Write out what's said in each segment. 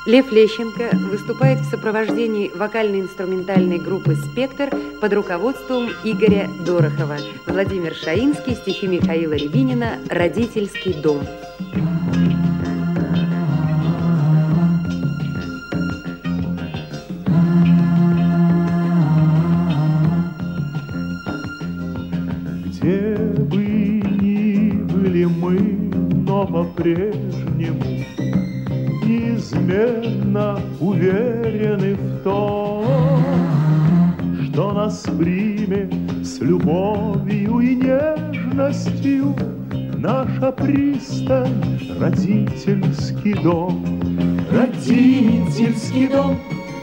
Лев Лещенко выступает в сопровождении вокально-инструментальной группы «Спектр» под руководством Игоря Дорохова. Владимир Шаинский, стихи Михаила Рябинина «Родительский дом». Где бы ни были мы, но по-прежнему неизменно уверены в том, что нас примет с любовью и нежностью наша пристань, родительский дом. Родительский дом,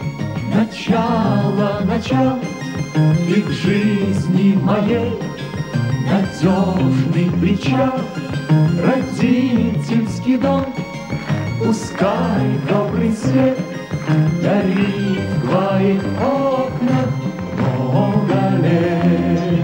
начало и в жизни моей надежный причал. Родительский дом, пускай добрый свет горит в твоих окнах много лет.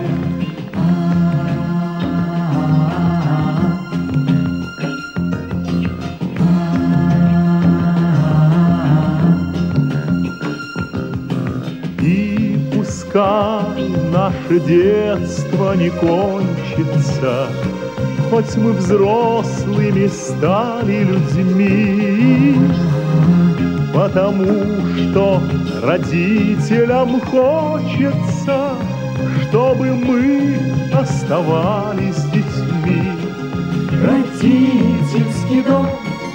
И пускай наше детство не кончится, хоть мы взрослыми стали людьми, потому что родителям хочется, чтобы мы оставались детьми. Родительский дом,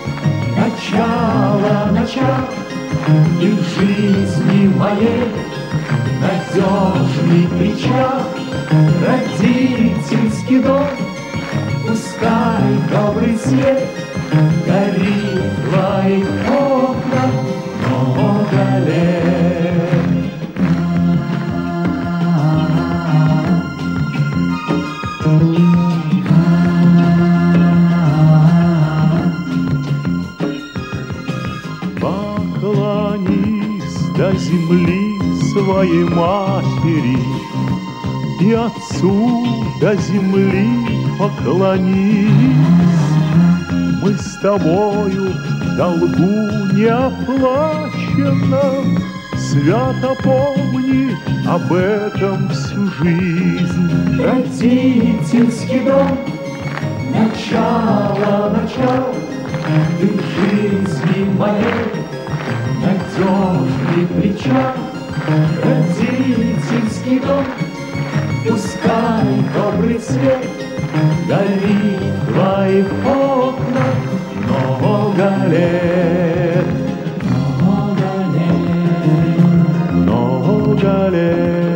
начало и в жизни моей надежный причал. Родительский дом, пускай добрый свет горит в твоих окнах много лет. Поклонись до земли своей матери, и отцу до земли поклонись. Мы с тобою в долгу неоплаченном, свято помни об этом всю жизнь. Родительский дом, начало и в жизни моей надежный причал. Родительский дом, пускай добрый свет горит в твоих окнах много лет. Много лет. Много лет.